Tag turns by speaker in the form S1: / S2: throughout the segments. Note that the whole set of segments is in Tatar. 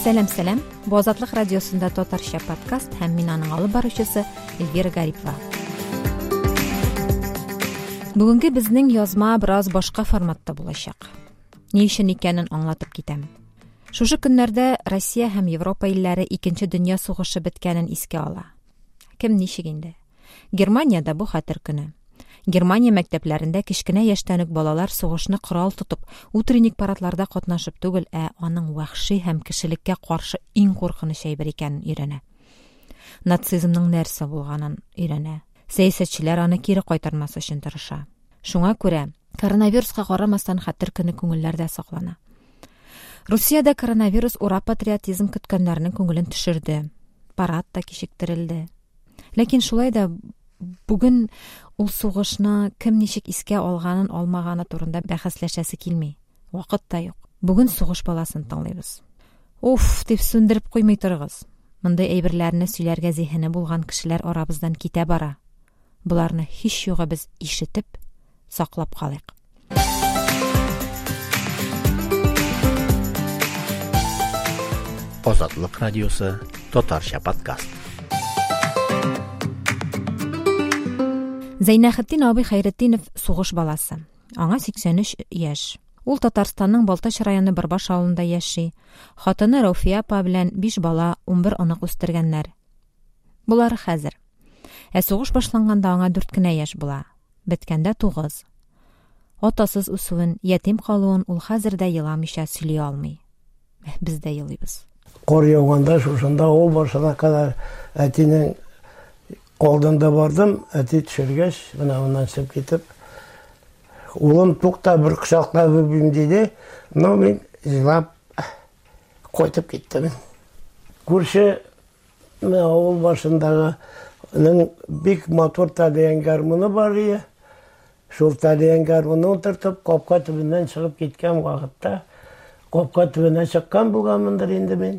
S1: Сәлам. Бу Азатлык радиосында татарча подкаст һәм мин аның алып баручысы Эльвира Гарипова. Бүгенге безнең язма бераз башка форматта булачак. Ни өчен икәнен аңлатып китәм. Шушы көннәрдә Россия һәм Европа илләре 2нче дөнья сугышы беткәнен искә ала. Кем ничек инде? Германиядә бу хәтер көне. Германия мәктәпләрендә кичкенә яшьтән үк балалар сугышны корал тотып, утренник парадларда катнашып түгел, аның вахши һәм кешелеккә каршы иң куркыныч әйбер икәнен өйрәнә. Нацизмның нәрсә булганын өйрәнә. Сәясәтчеләр аны кире кайтармас өчен тырыша. Шуңа күрә коронавируска карамастан хәтер көне күңелләрдә саклана. Русиядә коронавирус урап патриотизм көткәннәрнең күңелен төшерде. Парад та кичектерелде. Ләкин шулай да бүген ул сугышны кем ничек искә алганын, алмаганы турында бәхәсләшәсе килми. Вакыт та юк. Бүген сугыш баласын тыңлыйбыз. Уф, дип сүндереп куймый торыгыз. Мондай әйберләрне сөйләргә зиһене булган кешеләр арабыздан китә бара. Буларны һич югы без ишетеп, саклап калыйк.
S2: Азатлык радиосы, татарча подкаст.
S1: Зәйнәхетдин абый Хәйретдинов сугыш баласы. Аңа 83 яшь. Ул Татарстанның Балтач районы Бырбаш авылында яши. Хатыны Рауфия апа белән 5 бала, 11 онык үстергәннәр. Булары хәзер. Сугыш башланганда аңа 4 кенә яшь була. Беткәндә 9. Атасыз үсүен, ятим калуын ул хәзер дә еламыйча сөйли алмый. Без дә елыйбыз.
S3: Кор яуганда шушында ул башына кадәр әтинең алдында бардым, әти төшергәч, менә уннан чыгып китеп, улым тукта бер кочаклап үбим диде, но мин җылап кайтып киттем. Күрше менә авыл башындагы бик матур тәләйән гармуны бар иде. Шул тәләйән гармуны утыртып, капка төбеннән чыгып киткән вакытта, капка төбенә чыккан булганмындыр инде мин.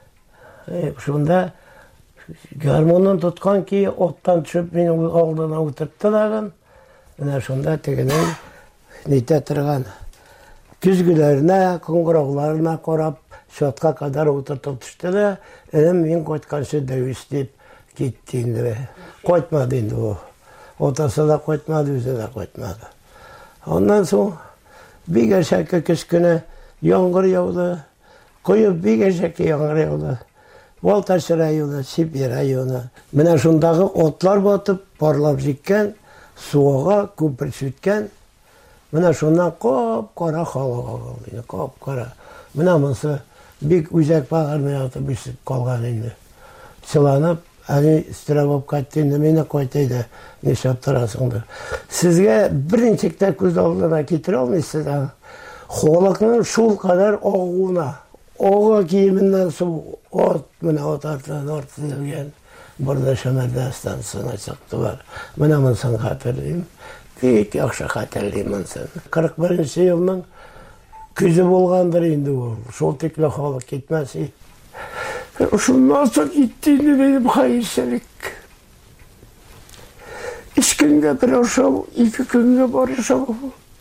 S3: Шунда гармонын тоткан ки, оттан төшеп минем алдына утыртты дагы. Менә шунда тегенең нитә торган күзгеләренә, кыңгырауларына карап, шатка кадәр утыртып төште дә, мин кайтканчы дәвис дип китте инде. Кайтмады инде ул. Отасы да кайтмады, үзе дә кайтмады. Оннан соң бик әшәке кичкене яңгыр яуды. Коеп бик әшәке яңгыр яуды. Балтач районы, Сибир районы. Менә шундагы отлар батып, парлап җиккән, суга күпер сүткән. Менә шуннан кап-кара халык алган, кап-кара. Менә монсы бик үзәк багырмый атып ишеп калган инде. Сыланып, әни истирабып кайтты инде, мине кайтайды, нишләп торасыңдыр. Сезгә беренчектә күз алдына китерә алмыйсыз да. Халыкның шул кадәр агуына, ага киеменнән су от менә атартан артылган burada Şəmərdə станциясына чыктылар. Менә монысын хәтерлим. Бик яхшы хәтерлим монысын. 41-нче елның күзе булгандыр инде ул. Шул тикле халык китмәс. Шуннан соң китте инде минем хәерчелек. 3 көнгә бер ашау, 2 көнгә бар ашау.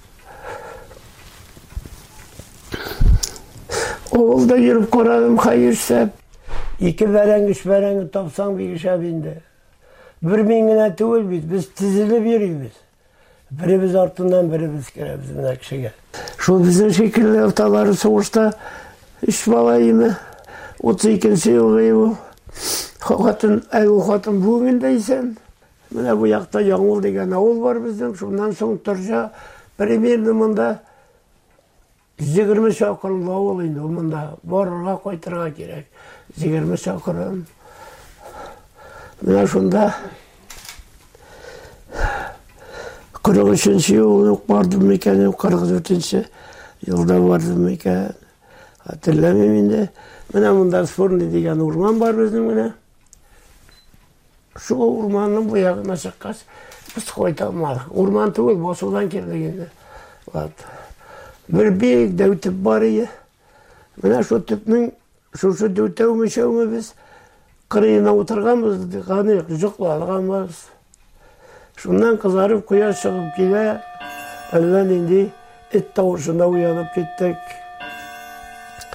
S3: Авылда йөреп карадым хәерчелек. 2 бәрәң, 3 бәрәң тапсаң бик шәп инде. 1000 генә түгел бит, без тизелеп йөрибез. Беребез артыннан беребез керәбез менә кешегә. Шул безнең шикелле аталары сугышта 3 бала име. 32-нче елгы ул. Хатын бүген дә исән. Менә бу якта Яңгыл дигән авыл бар безнең. Шуннан соң Торжа примерно монда 20 чакрым авыл инде. Монда барырга кайтырга кирәк. 20 чакрым. Менә шунда 43-нче елда бардым микән, 44-нче елда бардым микән. Хәтерләмим инде. Менә монда Спорный дигән урман бар безнең менә. Шул урманның бу ягына чыккач, без кайта алмадык. Урман түгел, басудан килдек инде. Бер бик дәүтеп бар иде. Менә шул төпнең шушы дәүтәү мишәүме без кырыена утырганбыз, ганы жоклаганбыз. Шуннан кызарып кояш чыгып килә, әллә нинди эт тавышына уянып киттек.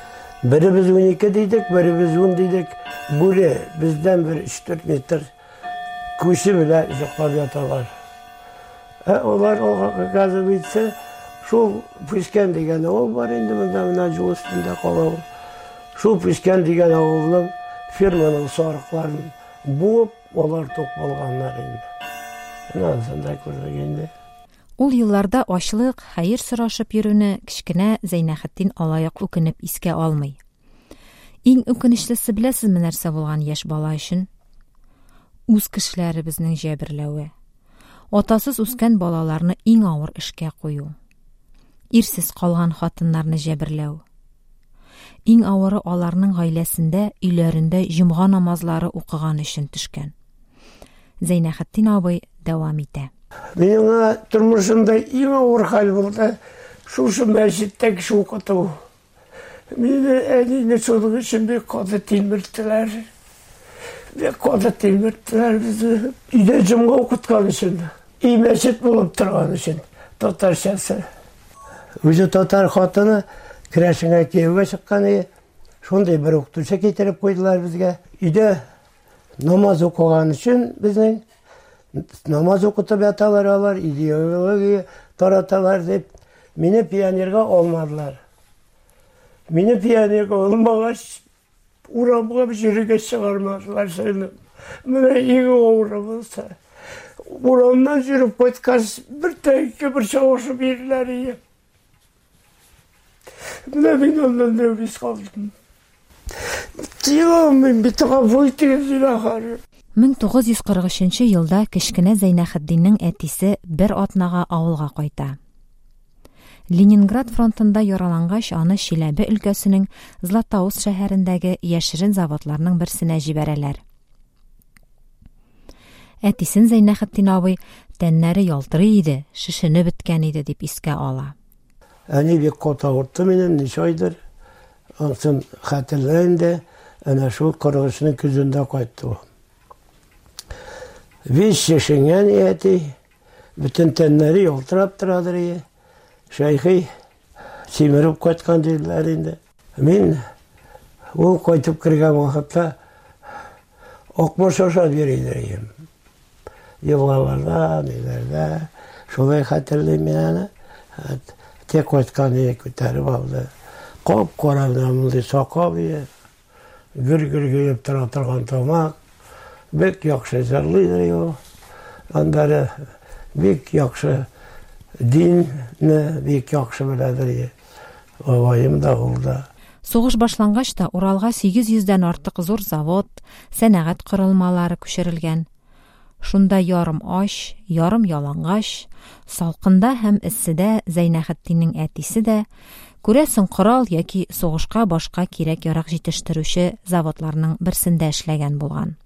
S3: Birimiz 12 deydik, birimiz 10 deydik. Buri bizden bir 3-4 metre kuşu bile zıkkab yatalar. Onlar o gazı bitse, şu püsken degen oğul var indi, bundan jol üstünde kalı. Şu püsken degen oğulun firmanın sarıklarını buğup, olar tok bolganlar indi. Nasında көргенде.
S1: Ул елларда ачлык, хәер сорашып йөрүне кичкенә Зәйнәхетдин алаяк үкенеп искә алмый. Иң үкенечлесе беләсезме нәрсә булган яшь бала өчен? Үз кешеләребезнең җәберләве. Атасыз үскән балаларны иң авыр эшкә кую. Ирсез калган хатыннарны җәберләү. Иң авыры аларның гаиләсендә, өйләрендә җомга намазлары укыган өчен төшкән. Зәйнәхетдин абый дәвам итә.
S3: Менің тұрмышымда ең ауыр хал болды. Шушы мәжеттегі шу оқыту. Мені әнейіне соның үшін бек қоды телмірттілер. Бек қоды телмірттілер бізді. Үйде жұмға оқытқан үшін. Үй мәжет болып тұрған үшін. Татаршасы. Өзі татар қатыны кірәшіңе кеуге шыққаны. Сондай бір оқытушы кетіріп қойдылар бізге. Үйде намаз оқыған үшін біздің namaz okutup yatalar alır, ideoloji taratalar deyip, meni piyonirga olmadılar. Meni piyonirga olmagach, uramga bir yürüge çıkarmadılar seni. Mene iyi uğramızsa. Uramdan yürüp koytkaz, bir teki bir çavuşu birler iyi. Mene ben ondan nöbis kaldım. Diyorum ben bir tığa boyutuyuz ilaharı.
S1: 1943 елда кечкенә Зәйнәхетдиннең әтисе бер атнага авылга кайта. Ленинград фронтында яралангач, аны Чиләбе өлкәсенең Златоуст шәһәрендәге яшерен заводларның берсенә җибәрәләр. Әтисен Зәйнәхетдин абый тәннәре ялтырый иде, шешенеп беткән иде дип искә ала.
S3: Әни бик кота уртты минем, ничә айдыр. Аңсын хәтерләнде, әнә шул кыргышның күзендә кайтты. Biz şişingen eti, bütün tenleri yolturap duradır. Şeyhi simirip koytkan dillerinde. Min o koytup kırgan vakitte okmuş oşa biriydireyim. Yıllarda, nelerde, şolay hatırlayayım yani. Tek koytkan diye küterip aldı. Kop koravnamıldı sakal diye. Gür gülüp duratan tomak. Bek yaxşı zərlidir o. Onları bek yaxşı dinni bek yaxşı bilədir. Ovayım da oldu.
S1: Сугыш башлангач та Уралга 800дән артык зур завод, сәнәгать корылмалары күчерелгән. Шунда ярым аш, ярым ялангач, салкында һәм эсседә Зәйнәхетдиннең әтисе дә күрәсен корал яки сугышка башка кирәк-ярак җитештерүче заводларның берсендә эшләгән булган.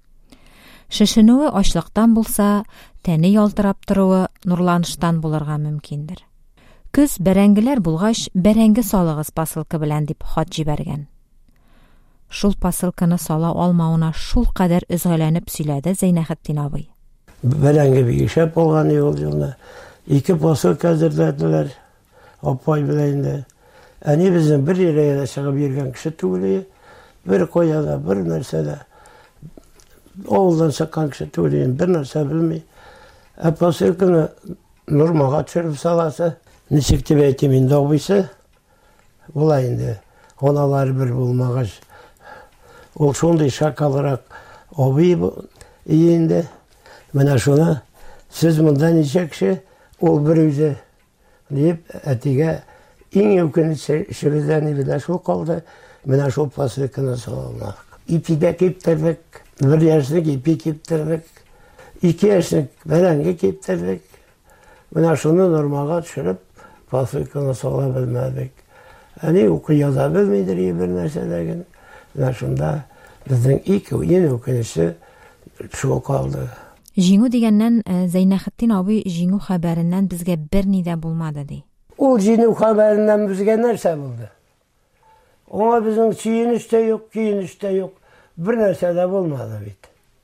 S1: Шешенүе ачлыктан булса, тәне ялтырап торуы нурланыштан булырга мөмкиндер. Көз бәрәңгеләр булгач, бәрәңге салыгыз посылка белән дип хат җибәргән. Шул посылканы сала алмауына шул кадәр өзгәләнеп сөйләде Зәйнәхетдин абый.
S3: Бәрәңге бик шәп булган ул елда. 2 посылка әзерләделәр. Апай белән дә. Әни безнең бер yerə чыгып йөргән кеше түгел. Бер кояда, бер нәрсәдә. Oğuldan sakkan kişi tuğlayın, bir narsa bilmeyi. Посылканы нормаға түсіріп саласы, нешікті бәйтемін доғбайсы, олай енді, оналары бір болмағаш. Ол шондай шақалырақ обый енді, мына шона, сіз мұнда неше кіші, ол бір өзі, deyip әтеге ең өкінішімізден елі шол қалды, мына шол посылканы салалмақ. İpide keptirdik, bir yaşlık ipi keptirdik, 2 yaşlık bərəngi keptirdik. Buna şunu normağa düşürüp, посылканы sala bilmədik. Hani oku yaza bilmeydir bir nəsədəgin. Buna şunda bizden yeni okunuşu şu kaldı.
S1: Җиңү дигәннән Зәйнәхетдин абый җиңү хәбәреннән безгә берни дә булмады ди.
S3: Ул җиңү хәбәреннән безгә нәрсә булды? Ona bizim çiğiniş de yok, giyiniş de yok. Bir нәрсә de bulmadı bit.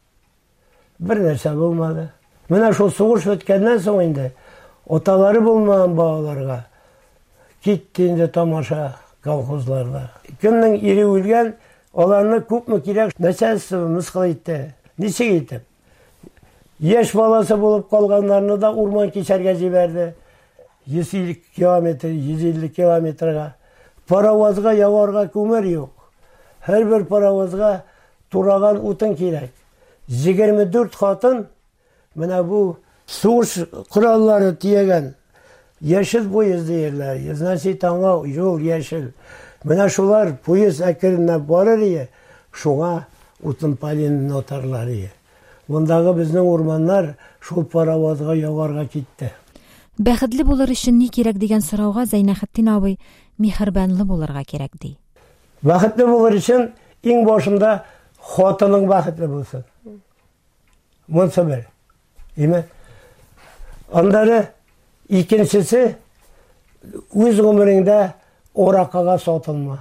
S3: Bir нәрсә bulmadı. Mene şu soğuş ötkenden sonra indi. Otaları bulmayan bağlarga. Gittiğinde tamaşa колхозларда. Кемнең ире үлгән, аларны күпме кирәк мәсәлесе мыскыл итте. Ничек итеп? Яшь баласы булып калганнарны да урман кичәргә җибәрде. 150 километр, 150 километрга. Паровозга яварга күмер юк. Һәрбер паровозга тураган утын кирәк. 24 хатын менә бу сугыш кораллары тиягән яшел поезд диярләр. Значит, аңа юл яшел. Менә шулар поезд әкренләп барыр иде. Шуңа утын палин нотарлар иде. Мондагы безнең урманнар шул паровозга яварга китте.
S1: Бәхетле булыр өчен ни кирәк дигән сорауга Зәйнәхетдин абый михербанлы булырга кирәк ди.
S3: Бәхетле булыр өчен иң башында хатының бәхетле булсын. Монсы бер. Име? Андары икенчесе үз гомереңдә оракка сатылма.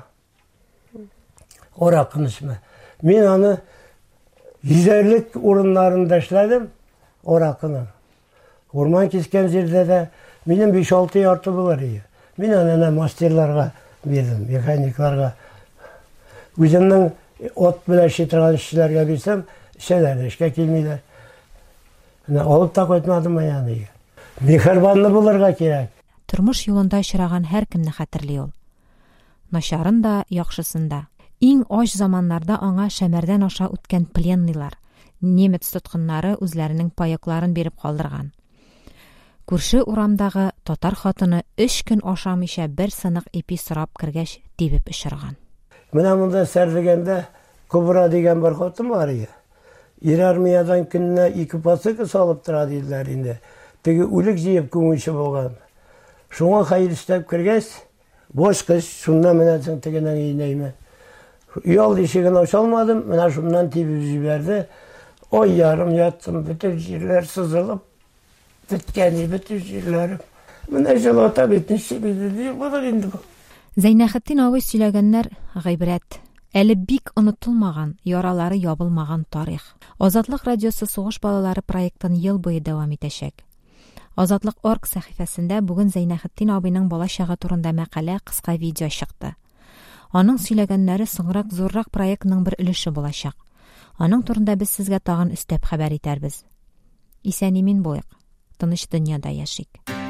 S3: Оракны эчмә. Мин аны йөзәрлек урыннарында эшләдем, оракны. Урман кискән җирдә дә минем 5-6 ярты булыр иде. Мин аны мастерларга бирдем, механикларга. Үземнең от белән шитрган эшчеләргә бирсәм, эшләр, эшкә килмиләр. Менә алып та кайтмадым аны. Михербанлы булырга кирәк.
S1: Тормыш юлында очраган һәр кемне хәтерли ул. Начарын да, яхшысын да. Иң аш заманнарда аңа шәмәрдән аша үткән пленныйлар, немец тоткыннары үзләренең паякларын биреп калдырган. Күрше урамдагы татар хатыны 3 көн ашамыйча бер сынык ипи сорап кергәч тибеп очырган.
S3: Менә монда сәрлегәндә Кубра дигән бер хатын бар иде. Ир армиядан көнне 2 пасык салып тора диләр инде. Теге үлек җыеп күмүче булган. Шуңа хәер эшләп кергәч, бош кыз шунда менә тегенең өенә Ял ишеген ачалмадым, менә шуннан тибеп җибәрде. Ой, ярым яттым, бөтен җирләр сызылып, беткән бөтен җирләр. Менә җылата битен сибелде, булыр инде бу.
S1: Зәйнәхетдин абый сөйләгәннәр гыйбрәт. Әле бик онытылмаган, яралары ябылмаган тарих. Азатлык радиосы сугыш балалары проектын ел буе дәвам итәчәк. Азатлык.org сәхифәсендә бүген Зәйнәхетдин абыйның балачагы турында мәкалә, кыска видео чыкты. Аның сөйләгәннәре соңрак зуррак проектның бер өлеше булачак. Аның турында без сезгә тагын өстәп хәбәр итәрбез. Исән-имин булыйк. Тыныч дөньяда яшик.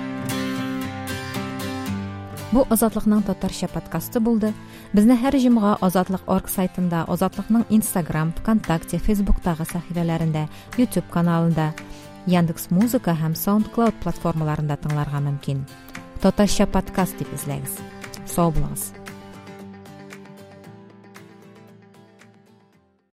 S1: Бу Азатлыкның татарча подкасты булды. Безне һәр җомга Азатлык.org сайтында, Азатлыкның Instagram, ВКонтакте, Facebook'тагы сәхифәләрендә, YouTube каналында, Яндекс.Музыка һәм SoundCloud платформаларында тыңларга мөмкин. Татарча подкаст дип эзләгез. Сау булыгыз.